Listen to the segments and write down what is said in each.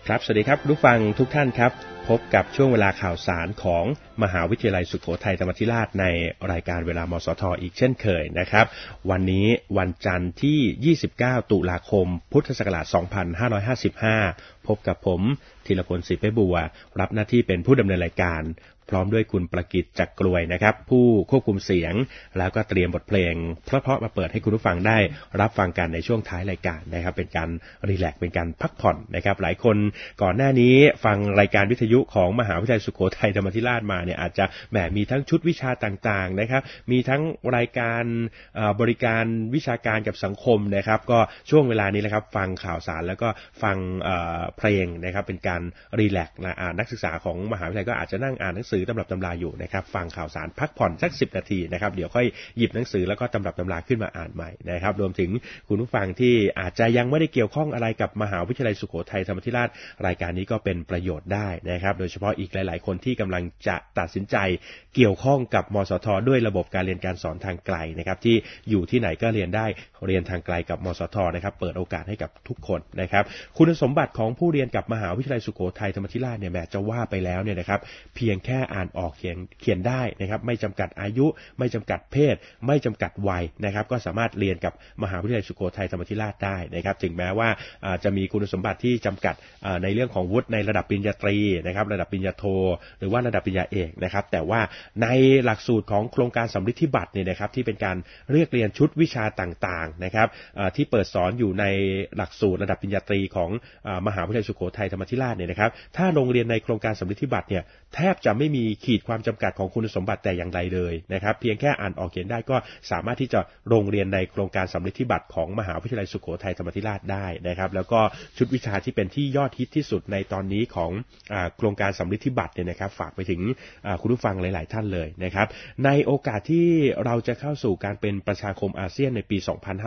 ครับสวัสดีครับผู้ฟังทุกท่านครับพบกับช่วงเวลาข่าวสารของมหาวิทยาลัยสุโขทัยธรรมาธิราชในรายการเวลามสท.อีกเช่นเคยนะครับวันนี้วันจันทร์ที่29ตุลาคมพุทธศักราช2555พบกับผมธีรพลศรีเพชรบัวรับหน้าที่เป็นผู้ดำเนินรายการพร้อมด้วยคุณประกิตจักรกลวยนะครับผู้ควบคุมเสียงแล้วก็เตรียมบทเพลงเพราะๆมาเปิดให้คุณผู้ฟังได้รับฟังกันในช่วงท้ายรายการนะครับเป็นการรีแลกซ์เป็นการพักผ่อนนะครับหลายคนก่อนหน้านี้ฟังรายการวิทยุของมหาวิทยาลัยสุโขทัยธรรมาธิราชมาเนี่ยอาจจะแหมมีทั้งชุดวิชาต่างๆนะครับมีทั้งรายการบริการวิชาการกับสังคมนะครับก็ช่วงเวลานี้แหละครับฟังข่าวสารแล้วก็ฟังเพลงนะครับเป็นการรีแลกซ์นักศึกษาของมหาวิทยาลัยก็อาจจะนั่งอ่านหนังสือตำรับตำราอยู่นะครับฟังข่าวสารพักผ่อนสัก10นาทีนะครับเดี๋ยวค่อยหยิบหนังสือแล้วก็ตำรับตำราขึ้นมาอ่านใหม่นะครับรวมถึงคุณผู้ฟังที่อาจจะยังไม่ได้เกี่ยวข้องอะไรกับมหาวิทยาลัยสุโขทัยธรรมาธิราชรายการนี้ก็เป็นประโยชน์ได้นะครับโดยเฉพาะอีกหลายๆคนที่กำลังจะตัดสินใจเกี่ยวข้องกับมสท.ด้วยระบบการเรียนการสอนทางไกลนะครับที่อยู่ที่ไหนก็เรียนได้เรียนทางไกลกับมสท.นะครับเปิดโอกาสให้กับทุกคนนะครับคุณสมบัติของผู้เรียนกับมหาวิทยาลัยสุโขทัยธรรมาธิราชเนี่ยแม้จะว่าไปแล้วเนี่ยนะครับเพียงแค่อ่านออกเขียนได้นะครับไม่จำกัดอายุไม่จำกัดเพศไม่จำกัดวัยนะครับก็สามารถเรียนกับมหาวิทยาลัยสุโขทัยธรรมาธิราชได้นะครับถึงแม้ว่าจะมีคุณสมบัติที่จำกัดในเรื่องของวุฒิในระดับปริญญาตรีนะครับระดับปริญญาโทหรือว่าระดับปริญญาเอกนะครับแต่ว่าในหลักสูตรของโครงการสำริดธิบัตรเนี่ยนะครับที่เป็นการเรียกเรียนชุดวิชาต่างๆนะครับที่เปิดสอนอยู่ในหลักสูตรระดับปริญญาตรีของมหาวิทยาลัยสุโขทัยธรรมาธิราชเนี่ยนะครับถ้าโรงเรียนในโครงการสำริดธิบัตรเนี่ยแทบจะไม่มีขีดความจำกัดของคุณสมบัติแต่อย่างใดเลยนะครับเพียงแค่อ่านออกเขียนได้ก็สามารถที่จะโรงเรียนในโครงการสำริดธิบัตรของมหาวิทยาลัยสุโขทัยธรรมาธิราชได้นะครับแล้วก็ชุดวิชาที่เป็นที่ยอดฮิตที่สุดในตอนนี้ของโครงการสำริดธิบัตรเนี่ยนะครับฝากไปถึงคุณผู้ฟังหลายๆท่านเลยนะครับในโอกาสที่เราจะเข้าสู่การเป็นประชาคมอาเซียนในปี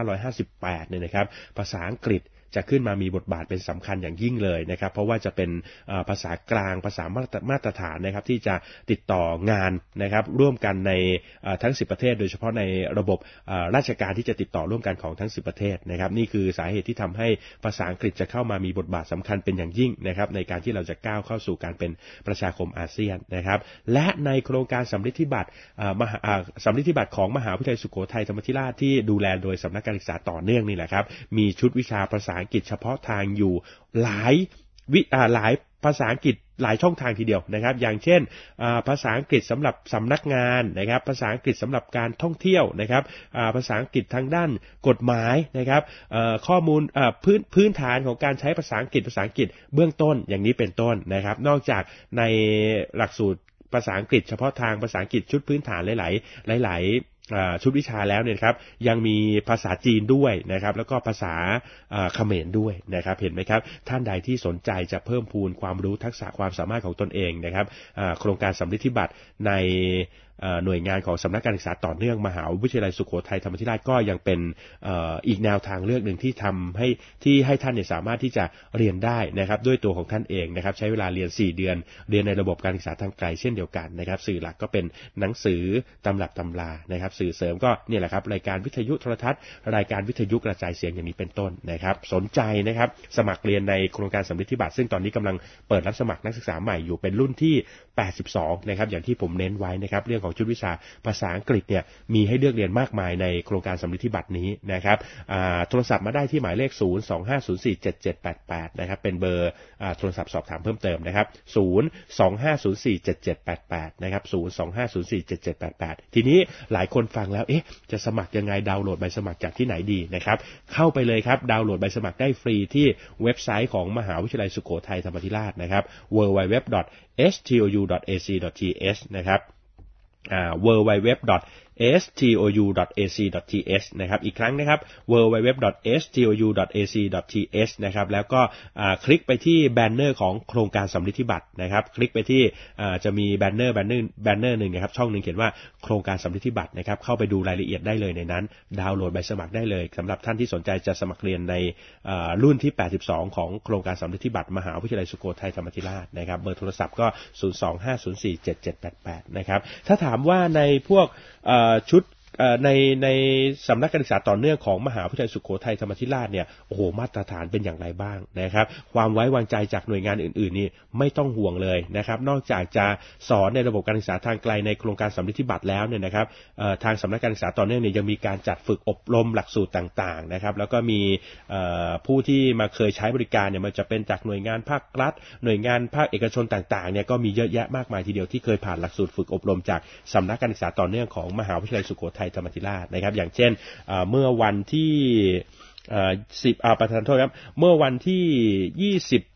2558เนี่ยนะครับภาษาอังกฤษจะขึ้นมามีบทบาทเป็นสำคัญอย่างยิ่งเลยนะครับเพราะว่าจะเป็นภาษากลางภาษามาตรฐานนะครับที่จะติดต่องานนะครับร่วมกันในทั้ง10ประเทศโดยเฉพาะในระบบราชการที่จะติดต่อร่วมกันของทั้ง10ประเทศนะครับนี่คือสาเหตุที่ทำให้ภาษาอังกฤษจะเข้ามามีบทบาทสำคัญเป็นอย่างยิ่งนะครับในการที่เราจะก้าวเข้าสู่การเป็นประชาคมอาเซียนนะครับและในโครงการสำริดธิบัตรสำริดธิบัตรของมหาวิทยาลัยสุโขทัยธรรมาธิราชที่ดูแลโดยสำนักการศึกษาต่อเนื่องนี่แหละครับมีชุดวิชาภาษาอังกฤษเฉพาะทางอยู่หลายภาษาอังกฤษหลายช่องทางทีเดียวนะครับอย่างเช่นภาษาอังกฤษสำหรับสำนักงานนะครับภาษาอังกฤษสำหรับการท่องเที่ยวนะครับภาษาอังกฤษทางด้านกฎหมายนะครับข้อมูลพื้นฐานของการใช้ภาษาอังกฤษเบื้องต้นอย่างนี้เป็นต้นนะครับนอกจากในหลักสูตรภาษาอังกฤษเฉพาะทางภาษาอังกฤษชุดพื้นฐานหลายชุดวิชาแล้วเนี่ยครับยังมีภาษาจีนด้วยนะครับแล้วก็ภาษาเขมรด้วยนะครับเห็นไหมครับท่านใดที่สนใจจะเพิ่มพูนความรู้ทักษะความสามารถของตนเองนะครับโครงการสำริดธิบัตรในหน่วยงานของสำนักการศึกษาต่อเนื่องมหาวิทยาลัยสุโขทัยธรรมาธิราชก็ยังเป็นอีกแนวทางเลือกหนึ่งที่ทำให้ท่านเนี่ยสามารถที่จะเรียนได้นะครับด้วยตัวของท่านเองนะครับใช้เวลาเรียน4เดือนเรียนในระบบการศึกษาทางไกลเช่นเดียวกันนะครับสื่อหลักก็เป็นหนังสือตำรับตำรานะครับสื่อเสริมก็เนี่ยแหละครับรายการวิทยุโทรทัศน์รายการวิทยุกระจายเสียงอย่างนี้เป็นต้นนะครับสนใจนะครับสมัครเรียนในโครงการสำริดธิบัตรซึ่งตอนนี้กำลังเปิดรับสมัครนักศึกษาใหม่อยู่เป็นรุ่นที่82นะครับอย่างที่ผมเน้นไว้นะครับเรื่องของชุดวิชาภาษาอังกฤษเนี่ยมีให้เลือกเรียนมากมายในโครงการสำริดธิบัตรนี้นะครับโทรศัพท์มาได้ที่หมายเลข025047788นะครับเป็นเบอร์โทรศัพท์สอบถามเพิ่มเติมนะครับ025047788นะครับ025047788ทีนี้หลายคนฟังแล้วจะสมัครยังไงดาวน์โหลดใบสมัครจากที่ไหนดีนะครับเข้าไปเลยครับดาวน์โหลดใบสมัครได้ฟรีที่เว็บไซต์ของมหาวิทยาลัยสุโขทัยธรรมาธิราชนะครับ www.stou.ac.th นะครับwww.stou.ac.th นะครับอีกครั้งนะครับ www.stou.ac.th นะครับแล้วก็คลิกไปที่แบนเนอร์ของโครงการสำริดธิบัตรนะครับคลิกไปที่จะมีแบนเนอร์นึงนะครับช่องนึงเขียนว่าโครงการสำริดธิบัตรนะครับเข้าไปดูรายละเอียดได้เลยในนั้นดาวน์โหลดใบสมัครได้เลยสำหรับท่านที่สนใจจะสมัครเรียนในรุ่นที่82ของโครงการสำริดธิบัตรมหาวิทยาลัยสุโขทัยธรรมาธิราชนะครับเบอร์โทรศัพท์ก็025047788นะครับถ้าถามว่าในพวกชุดในสำนักการศึกษาต่อเนื่องของมหาวิทยาลัยสุโขทัยธรรมาธิราชเนี่ยโอ้โหมาตรฐานเป็นอย่างไรบ้างนะครับความไว้วางใจจากหน่วยงานอื่นๆนี่ไม่ต้องห่วงเลยนะครับนอกจากจะสอนในระบบการศึกษาทางไกลในโครงการสำลิดที่บัตรแล้วเนี่ยนะครับทางสำนักการศึกษาต่อเนื่องเนี่ยยังมีการจัดฝึกอบรมหลักสูตรต่างๆนะครับแล้วก็มีผู้ที่มาเคยใช้บริการเนี่ยมันจะเป็นจากหน่วยงานภาครัฐหน่วยงานภาคเอกชนต่างๆเนี่ยก็มีเยอะแยะมากมายทีเดียวที่เคยผ่านหลักสูตรฝึกอบรมจากสำนักการศึกษาต่อเนื่องของมหาวิทยาลัยสุโขทัยธรรมาธิราชนะครับอย่างเช่นเมื่อวันที่ประธานโทษครับเมื่อวันที่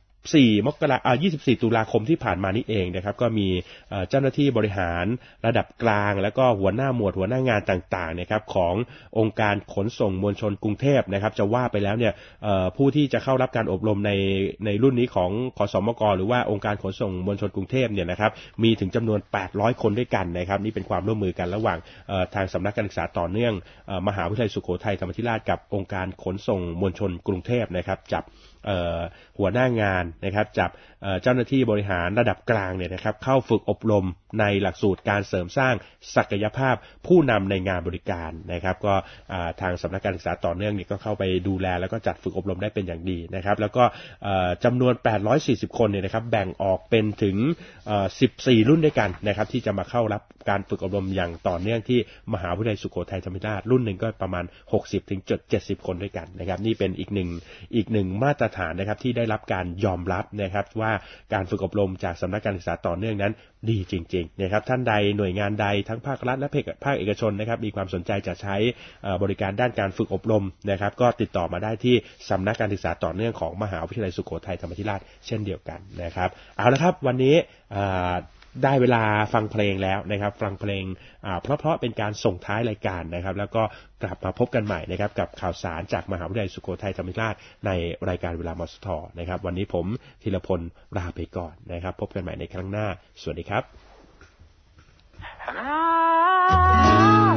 24 ตุลาคมที่ผ่านมานี้เองนะครับก็มีเจ้าหน้าที่บริหารระดับกลางแล้วก็หัวหน้าหมวดหัวหน้างานต่างๆนะครับขององค์การขนส่งมวลชนกรุงเทพนะครับจะว่าไปแล้วเนี่ยผู้ที่จะเข้ารับการอบรมในรุ่นนี้ของขสมกหรือว่าองค์การขนส่งมวลชนกรุงเทพเนี่ยนะครับมีถึงจำนวน800คนด้วยกันนะครับนี่เป็นความร่วมมือกันระหว่างทางสำนักการศึกษาต่อเนื่องมหาวิทยาลัยสุโขทัยธรรมาธิราชกับองค์การขนส่งมวลชนกรุงเทพนะครับจับหัวหน้างานนะครับจับเจ้าหน้าที่บริหารระดับกลางเนี่ยนะครับเข้าฝึกอบรมในหลักสูตรการเสริมสร้างศักยภาพผู้นำในงานบริการนะครับก็ทางสำนักการศึกษาต่อเนื่องนี่ก็เข้าไปดูแลแล้วก็จัดฝึกอบรมได้เป็นอย่างดีนะครับแล้วก็จำนวน840คนเนี่ยนะครับแบ่งออกเป็นถึง14รุ่นด้วยกันนะครับที่จะมาเข้ารับการฝึกอบรมอย่างต่อเนื่องที่มหาวิทยาลัยสุโขทัยธรรมาธิราชรุ่นหนึ่งก็ประมาณ 60-70 คนด้วยกันนะครับนี่เป็นอีกหนึ่งมาตรฐานนะครับที่ได้รับการยอมรับนะครับว่าการฝึกอบรมจากสำนักการศึกษาต่อเนื่องนั้นดีจริงๆนะครับท่านใดหน่วยงานใดทั้งภาครัฐและภาคเอกชนนะครับมีความสนใจจะใช้บริการด้านการฝึกอบรมนะครับก็ติดต่อมาได้ที่สำนักการศึกษาต่อเนื่องของมหาวิทยาลัยสุโขทัยธรรมาธิราชเช่นเดียวกันนะครับเอาละครับวันนี้ได้เวลาฟังเพลงแล้วนะครับฟังเพลงเพราะเป็นการส่งท้ายรายการนะครับแล้วก็กลับมาพบกันใหม่นะครับกับข่าวสารจากมหาวิทยาลัยสุโขทัยธรรมาธิราชในรายการเวลามสท.นะครับวันนี้ผมธีรพลลาไปก่อนนะครับพบกันใหม่ในครั้งหน้าสวัสดีครับ